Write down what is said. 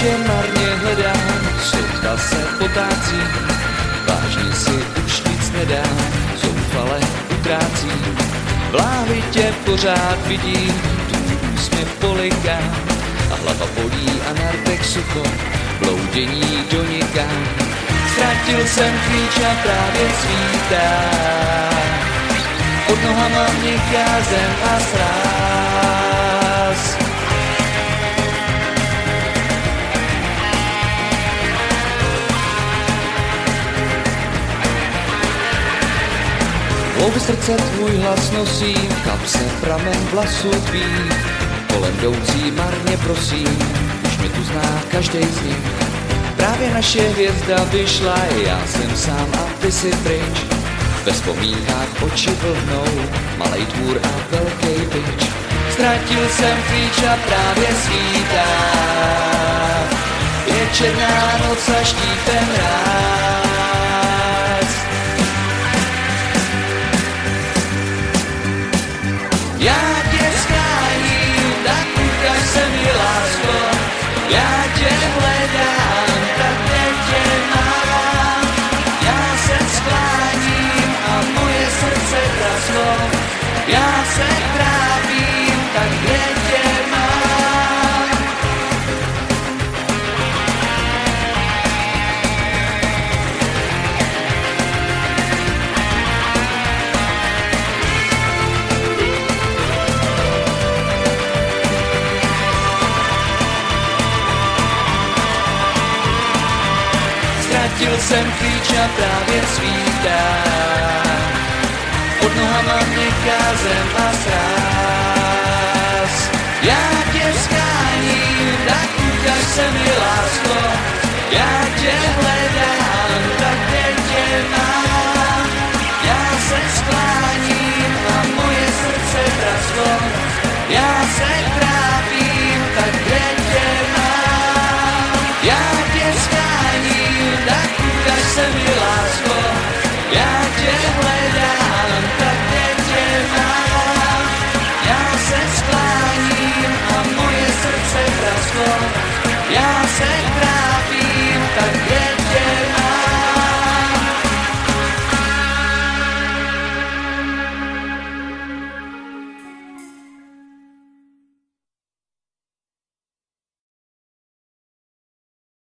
tě marně hledám, světla se potácí, vážně si už nic nedám, zoufale utrácím. V láhvi tě pořád vidím, tvůj úsměv polikám a hlava bolí a na rtech sucho, bloudění donikám. Ztratil jsem klíč a právě svítá, pod nohama měkká zem a sráz. Hlouby srdce tvůj hlas nosí, v kapse pramen vlasů tvých, kolem jdoucí marně prosím, už mě tu zná každej z nich. Právě naše hvězda vyšla, já jsem sám a ty si pryč. Ve vzpomínkách oči vlhnou, malej dvůr a velký bič. Ztratil jsem klíč a právě svítá, je černá noc a štípe mráz. Já tě schráním, tak ukaž se mi lásko, já tě hledám, tak teď tě mám. Já se skláním a moje srdce prasklo, já se trápím, tak kde tě mám. Ztratil jsem klíč a právě svítá, pod nohama měkká zem a sráz. Já tě skáním, tak ukaž se mi lásko, já tě hledám, tak kde tě mám. Já se skláním a moje srdce prasklo, já se trápím, tak kde tě mám. Já tě skáním, tak ukaž se mi lásko, já tě hledám, tak kde tě mám. Já se skláním a moje srdce prasklo, já se